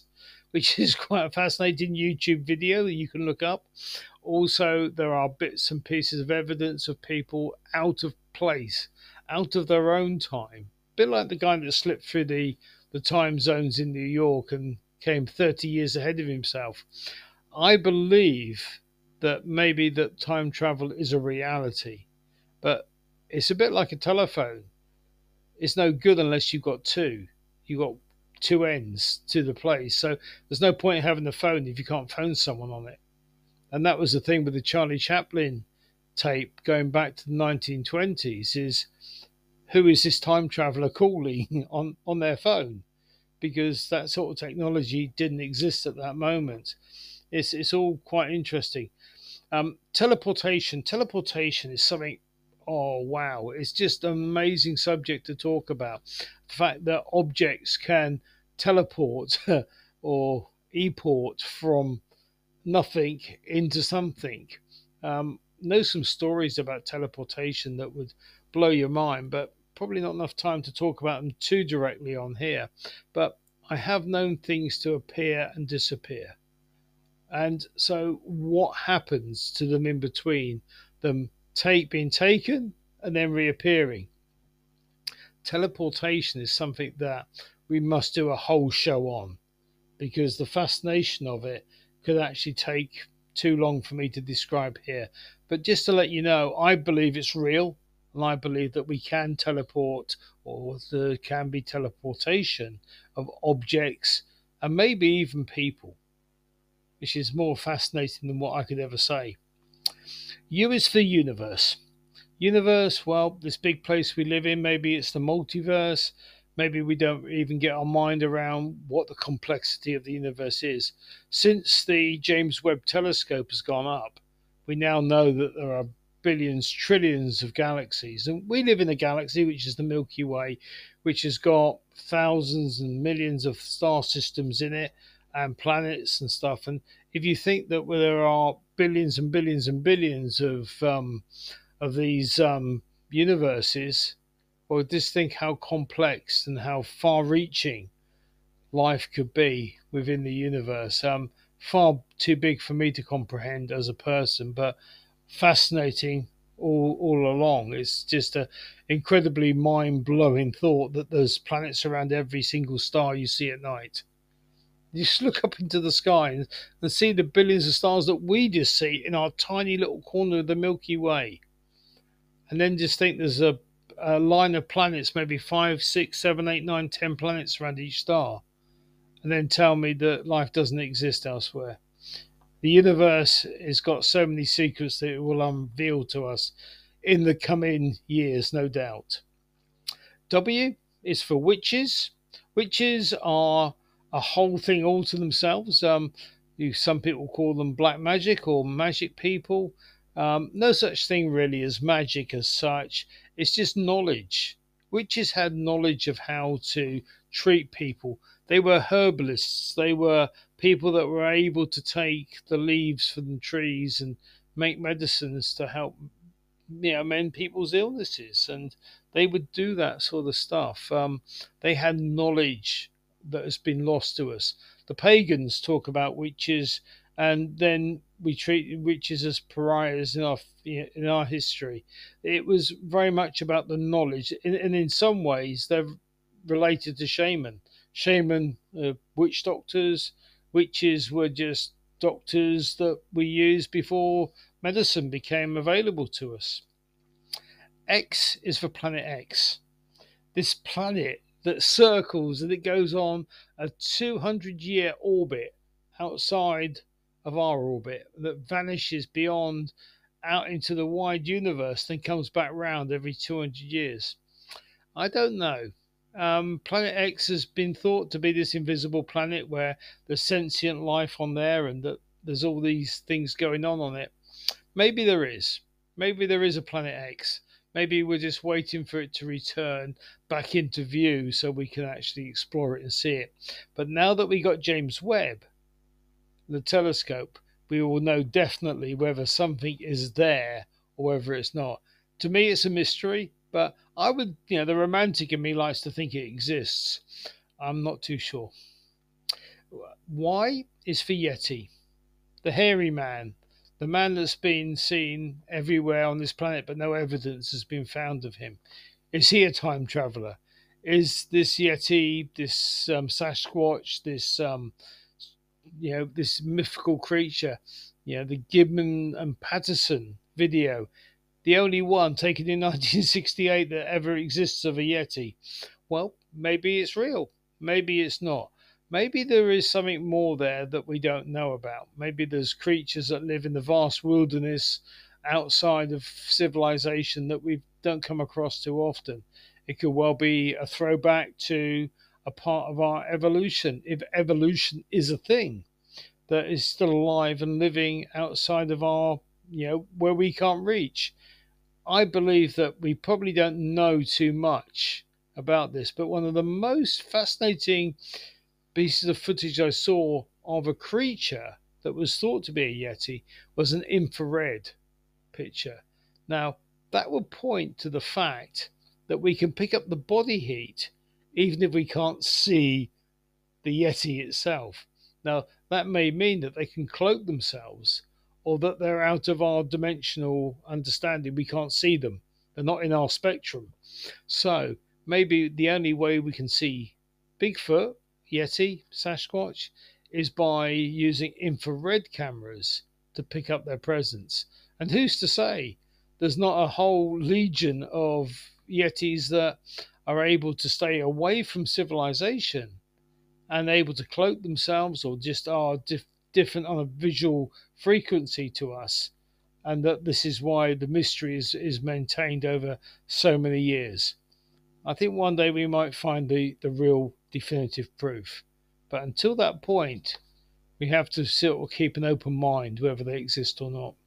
which is quite a fascinating YouTube video that you can look up. Also, there are bits and pieces of evidence of people out of place, out of their own time. A bit like the guy that slipped through the, the time zones in New York and came thirty years ahead of himself. I believe that maybe that time travel is a reality, but it's a bit like a telephone. It's no good unless you've got two. You've got two ends to the place. So there's no point in having the phone if you can't phone someone on it. And that was the thing with the Charlie Chaplin tape going back to the nineteen twenties is who is this time traveler calling on, on their phone? Because that sort of technology didn't exist at that moment. It's, it's all quite interesting. Um, teleportation. Teleportation is something, oh wow, it's just an amazing subject to talk about. The fact that objects can teleport or e-port from nothing into something. Um, know some stories about teleportation that would blow your mind, but probably not enough time to talk about them too directly on here. But I have known things to appear and disappear. And so, what happens to them in between them take being taken and then reappearing? Teleportation is something that we must do a whole show on because the fascination of it could actually take too long for me to describe here. But just to let you know, I believe it's real, and I believe that we can teleport, or there can be teleportation of objects and maybe even people, which is more fascinating than what I could ever say. U is for universe. Universe, well, this big place we live in, maybe it's the multiverse. Maybe we don't even get our mind around what the complexity of the universe is. Since the James Webb Telescope has gone up, we now know that there are billions, trillions of galaxies. And we live in a galaxy, which is the Milky Way, which has got thousands and millions of star systems in it and planets and stuff. And if you think that there are billions and billions and billions of um, of these um, universes, well, just think how complex and how far-reaching life could be within the universe. Um, far too big for me to comprehend as a person, but fascinating all all along. It's just an incredibly mind-blowing thought that there's planets around every single star you see at night. You just look up into the sky and, and see the billions of stars that we just see in our tiny little corner of the Milky Way. And then just think there's a, a line of planets, maybe five, six, seven, eight, nine, ten planets around each star. And then tell me that life doesn't exist elsewhere. The universe has got so many secrets that it will unveil to us in the coming years, no doubt. W is for witches. Witches are a whole thing all to themselves. Um, you, some people call them black magic or magic people. Um, no such thing really as magic as such. It's just knowledge. Witches had knowledge of how to treat people. They were herbalists. They were people that were able to take the leaves from the trees and make medicines to help, you know, mend people's illnesses. And they would do that sort of stuff. Um, they had knowledge that has been lost to us. The pagans talk about witches, and then we treat witches as pariahs in our in our history. It was very much about the knowledge, and in some ways they're related to shaman. Shaman, uh, witch doctors. Witches were just doctors that we used before medicine became available to us. X is for Planet X. This planet that circles and it goes on a two hundred year orbit outside of our orbit that vanishes beyond out into the wide universe, then comes back round every two hundred years. I don't know. Um, planet X has been thought to be this invisible planet where there's sentient life on there and that there's all these things going on on it. Maybe there is. Maybe there is a Planet X. Maybe we're just waiting for it to return back into view so we can actually explore it and see it. But now that we got James Webb, the telescope, we will know definitely whether something is there or whether it's not. To me, it's a mystery, but I would, you know, the romantic in me likes to think it exists. I'm not too sure. Y is for Yeti, the hairy man, the man that's been seen everywhere on this planet, but no evidence has been found of him. Is he a time traveler? Is this Yeti, this um, Sasquatch, this um, you know, this mythical creature, you know, the Gibbon and Patterson video, the only one taken in nineteen sixty-eight that ever exists of a Yeti? Well, maybe it's real. Maybe it's not. Maybe there is something more there that we don't know about. Maybe there's creatures that live in the vast wilderness outside of civilization that we don't come across too often. It could well be a throwback to a part of our evolution, if evolution is a thing that is still alive and living outside of our, you know, where we can't reach. I believe that we probably don't know too much about this, but one of the most fascinating pieces of footage I saw of a creature that was thought to be a Yeti was an infrared picture. Now, that would point to the fact that we can pick up the body heat even if we can't see the Yeti itself. Now, that may mean that they can cloak themselves or that they're out of our dimensional understanding. We can't see them, they're not in our spectrum. So, maybe the only way we can see Bigfoot, Yeti, Sasquatch is by using infrared cameras to pick up their presence. And who's to say there's not a whole legion of Yetis that are able to stay away from civilization and able to cloak themselves or just are dif- different on a visual frequency to us, and that this is why the mystery is, is maintained over so many years. I think one day we might find the, the real definitive proof. But until that point, we have to sort of keep an open mind, whether they exist or not.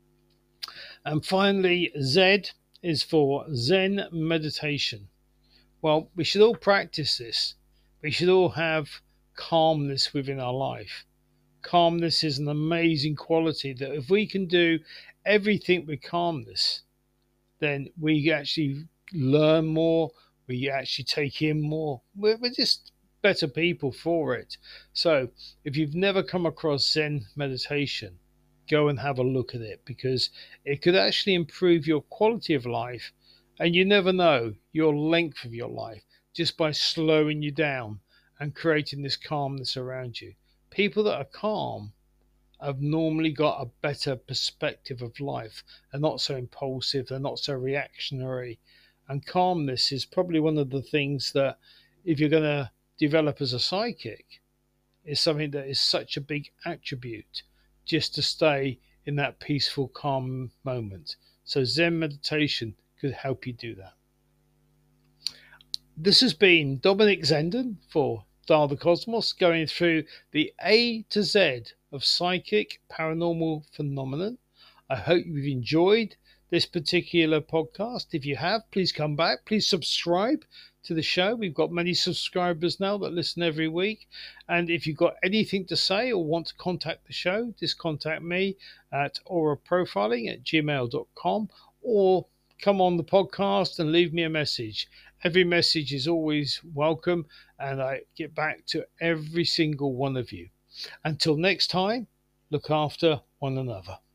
And finally, Z is for Zen meditation. Well, we should all practice this. We should all have calmness within our life. Calmness is an amazing quality that if we can do everything with calmness, then we actually learn more, we actually take in more. We're, we're just better people for it. So if you've never come across Zen meditation, go and have a look at it, because it could actually improve your quality of life, and you never know, your length of your life, just by slowing you down and creating this calmness around you. People that are calm have normally got a better perspective of life. They're not so impulsive, they're not so reactionary. And calmness is probably one of the things that, if you're going to develop as a psychic, is something that is such a big attribute, just to stay in that peaceful, calm moment. So Zen meditation could help you do that. This has been Dominic Zenden for Dial the Cosmos, going through the A to Z of psychic paranormal phenomenon. I hope you've enjoyed this particular podcast. If you have, please come back. Please subscribe to the show. We've got many subscribers now that listen every week. And if you've got anything to say or want to contact the show, just contact me at auraprofiling at gmail dot com, or come on the podcast and leave me a message. Every message is always welcome, and I get back to every single one of you. Until next time, look after one another.